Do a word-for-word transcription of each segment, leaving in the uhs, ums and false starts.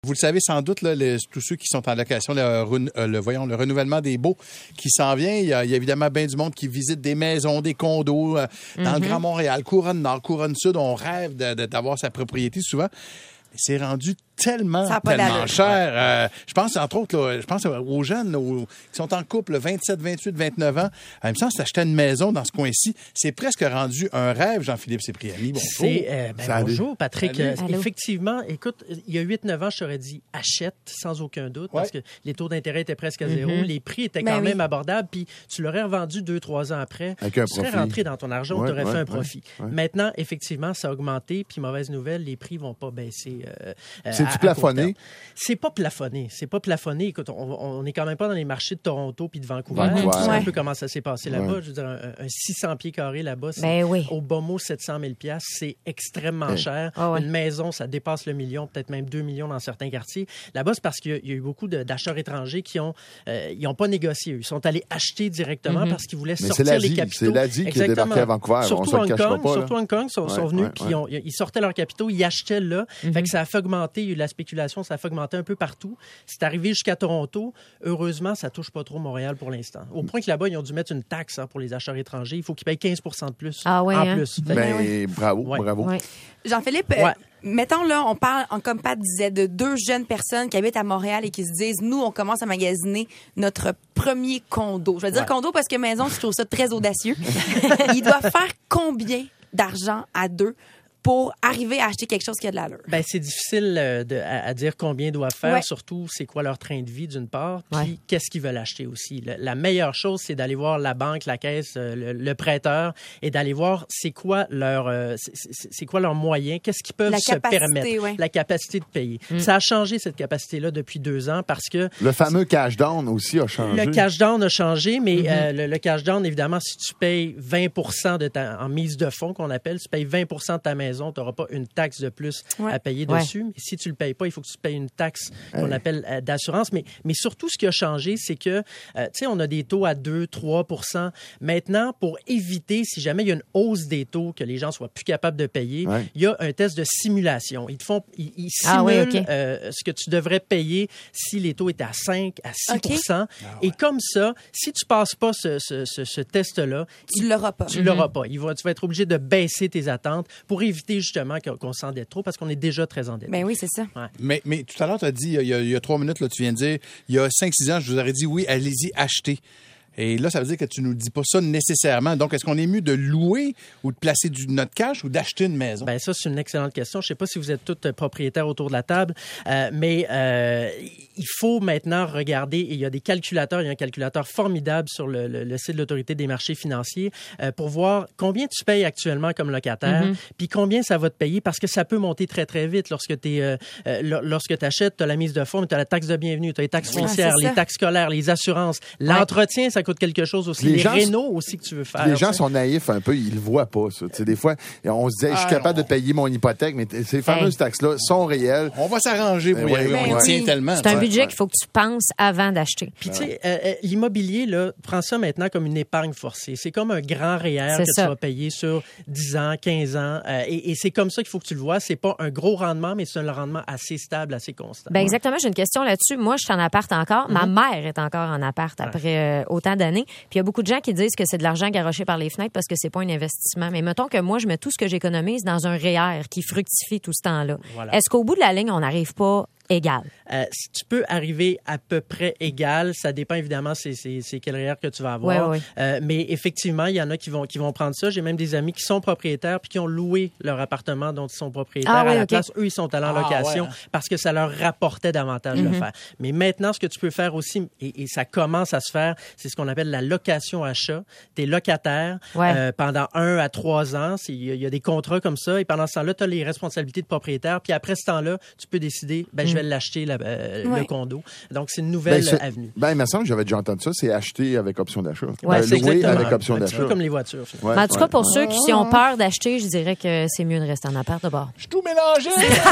Vous le savez sans doute, là, les, tous ceux qui sont en location, le, le, voyons, le renouvellement des baux qui s'en vient. Il y, a, il y a évidemment bien du monde qui visite des maisons, des condos euh, dans mm-hmm. le Grand Montréal, Couronne Nord, Couronne Sud. On rêve de, de, d'avoir sa propriété souvent. Mais c'est rendu tellement, tellement cher. Euh, je pense, entre autres, là, je pense aux jeunes là, aux, qui sont en couple, vingt-sept, vingt-huit, vingt-neuf ans. Euh, il me semble que s'acheter une maison dans ce coin-ci, c'est presque rendu un rêve, Jean-Philippe Cipriani. Bonjour. C'est, euh, ben, bonjour, Patrick. Euh, Allô. Effectivement, écoute, il y a huit neuf ans, je t'aurais dit achète sans aucun doute ouais. parce que les taux d'intérêt étaient presque à zéro. Mm-hmm. Les prix étaient quand ben même oui. abordables. Puis tu l'aurais revendu deux, trois ans après. Avec un tu serais profit. rentré dans ton argent, ouais, tu aurais ouais, fait un ouais, profit. Ouais. Maintenant, effectivement, ça a augmenté. Puis mauvaise nouvelle, les prix vont pas baisser. Euh, C'est-tu plafonné? C'est pas plafonné. C'est pas plafonné. Écoute, on, on est quand même pas dans les marchés de Toronto puis de Vancouver. Vancouver. Tu sais ouais. un peu comment ça s'est passé là-bas. Ouais. Je veux dire, un, un six cents pieds carrés là-bas, c'est ben oui. au bas mot sept cent mille dollars. C'est extrêmement ouais. cher. Oh, ouais. Une maison, ça dépasse le million, peut-être même deux millions dans certains quartiers. Là-bas, c'est parce qu'il y a, il y a eu beaucoup de, d'acheteurs étrangers qui ont, euh, ils ont pas négocié. Ils sont allés acheter directement mm-hmm. parce qu'ils voulaient Mais sortir c'est les capitaux. C'est l'Asie qui est débarqué à Vancouver. Surtout on Hong se Kong, pas, surtout Hong Kong sont, ouais, sont venus ouais, puis ouais. Ils, ont, ils sortaient leurs capitaux, ils achetaient là. Mm-hmm. Fait que ça a fait augmenter. Il y a eu de la spéculation, ça a fait augmenter un peu partout. C'est arrivé jusqu'à Toronto. Heureusement, ça touche pas trop Montréal pour l'instant. Au point que là-bas, ils ont dû mettre une taxe hein, pour les acheteurs étrangers. Il faut qu'ils payent quinze pour cent de plus. Ah oui, en hein? plus. Ben, oui. bravo, ouais. bravo. Ouais. Jean-Philippe, ouais. euh, mettons là, on parle, comme Pat disait, de deux jeunes personnes qui habitent à Montréal et qui se disent, nous, on commence à magasiner notre premier condo. Je vais dire ouais. condo parce que maison, je trouve ça très audacieux. Il doit faire combien d'argent à deux pour arriver à acheter quelque chose qui a de l'allure? Ben, c'est difficile euh, de, à, à dire combien ils doivent faire, ouais. surtout c'est quoi leur train de vie d'une part, puis ouais. qu'est-ce qu'ils veulent acheter aussi. Le, la meilleure chose, c'est d'aller voir la banque, la caisse, euh, le, le prêteur et d'aller voir c'est quoi leur, euh, c'est, c'est, c'est quoi leurs moyens, qu'est-ce qu'ils peuvent la se permettre, ouais. la capacité de payer. Mm. Ça a changé cette capacité-là depuis deux ans parce que... Le fameux cash down aussi a changé. Le cash down a changé, mais mm-hmm. euh, le, le cash down, évidemment, si tu payes vingt pour cent de ta, en mise de fonds qu'on appelle, tu payes vingt pour cent de ta maison, tu n'auras pas une taxe de plus ouais. à payer ouais. dessus. Mais si tu ne le payes pas, il faut que tu payes une taxe qu'on ouais. appelle euh, d'assurance. Mais, mais surtout, ce qui a changé, c'est que, euh, tu sais, on a des taux à deux, trois pour cent. Maintenant, pour éviter, si jamais il y a une hausse des taux, que les gens soient plus capables de payer, ouais. il y a un test de simulation. Ils te font, ils, ils simulent ah ouais, okay. euh, ce que tu devrais payer si les taux étaient à cinq, à six pour cent. Okay. Ah ouais. Et comme ça, si tu passes pas ce, ce, ce, ce test-là, tu ne l'auras pas. Tu ne mm-hmm. l'auras pas. Il va, tu vas être obligé de baisser tes attentes pour éviter justement qu'on s'endette trop parce qu'on est déjà très endetté. Ben oui, c'est ça. Ouais. Mais, mais tout à l'heure, tu as dit, il y, a, il y a trois minutes, là, tu viens de dire, il y a cinq six ans, je vous aurais dit, oui, allez-y, achetez. Et là, ça veut dire que tu nous dis pas ça nécessairement. Donc, est-ce qu'on est mieux de louer ou de placer du, notre cash ou d'acheter une maison? Bien, ça, c'est une excellente question. Je sais pas si vous êtes tous propriétaires autour de la table, euh, mais euh, il faut maintenant regarder, et il y a des calculateurs, il y a un calculateur formidable sur le, le, le site de l'Autorité des marchés financiers euh, pour voir combien tu payes actuellement comme locataire, mm-hmm. puis combien ça va te payer, parce que ça peut monter très, très vite lorsque tu euh, euh, lorsque tu achètes, tu as la mise de fonds, mais tu as la taxe de bienvenue, tu as les taxes foncières, ah, les taxes scolaires, les assurances, l'entretien, ça coûte quelque chose aussi. Les, les rénaux aussi que tu veux faire. Les gens sont naïfs un peu, ils le voient pas, ça. T'sais, des fois, on se disait, je suis ah, capable non. de payer mon hypothèque, mais ces fameuses hey. taxes-là sont réelles. On va s'arranger pour y arriver. On y tient tellement. C'est un budget ouais. qu'il faut que tu penses avant d'acheter. Puis, tu sais, euh, l'immobilier, là, prends ça maintenant comme une épargne forcée. C'est comme un grand R E E R c'est que ça. tu vas payer sur dix ans, quinze ans. Euh, et, et c'est comme ça qu'il faut que tu le vois. C'est pas un gros rendement, mais c'est un rendement assez stable, assez constant. Ben ouais. exactement. J'ai une question là-dessus. Moi, je suis en appart encore. Mm-hmm. Ma mère est encore en appart après euh, autant d'années. Puis il y a beaucoup de gens qui disent que c'est de l'argent garoché par les fenêtres parce que c'est pas un investissement. Mais mettons que moi, je mets tout ce que j'économise dans un R E E R qui fructifie tout ce temps-là. Voilà. Est-ce qu'au bout de la ligne, on n'arrive pas égal? Euh, tu peux arriver à peu près égal. Ça dépend évidemment c'est, c'est, c'est quel R E E R que tu vas avoir. Oui, oui. Euh, mais effectivement, il y en a qui vont, qui vont prendre ça. J'ai même des amis qui sont propriétaires puis qui ont loué leur appartement dont ils sont propriétaires ah, oui, à la okay. place. Eux, ils sont allés en ah, location ouais. parce que ça leur rapportait davantage mm-hmm. de le faire. Mais maintenant, ce que tu peux faire aussi, et, et ça commence à se faire, c'est ce qu'on appelle la location-achat. Tu es locataire ouais. euh, pendant un à trois ans. Il y, y a des contrats comme ça. Et pendant ce temps-là, tu as les responsabilités de propriétaire. Puis après ce temps-là, tu peux décider, ben, mm. je vais l'acheter, la, euh, ouais. le condo. Donc, c'est une nouvelle ben, avenue. Ben, il me semble que j'avais déjà entendu ça, c'est acheter avec option d'achat. Ouais, euh, c'est louer avec option un d'achat. Un peu comme les voitures. Ouais, en tout cas, ouais. pour ceux qui ont peur d'acheter, je dirais que c'est mieux de rester en appart d'abord. Je suis tout mélangé!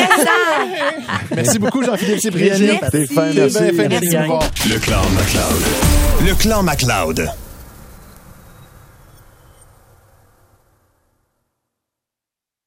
Merci beaucoup, Jean-Philippe Cipriani. T'es fin, merci. Merci. merci. merci. Le Clan McLeod. Le Clan McLeod.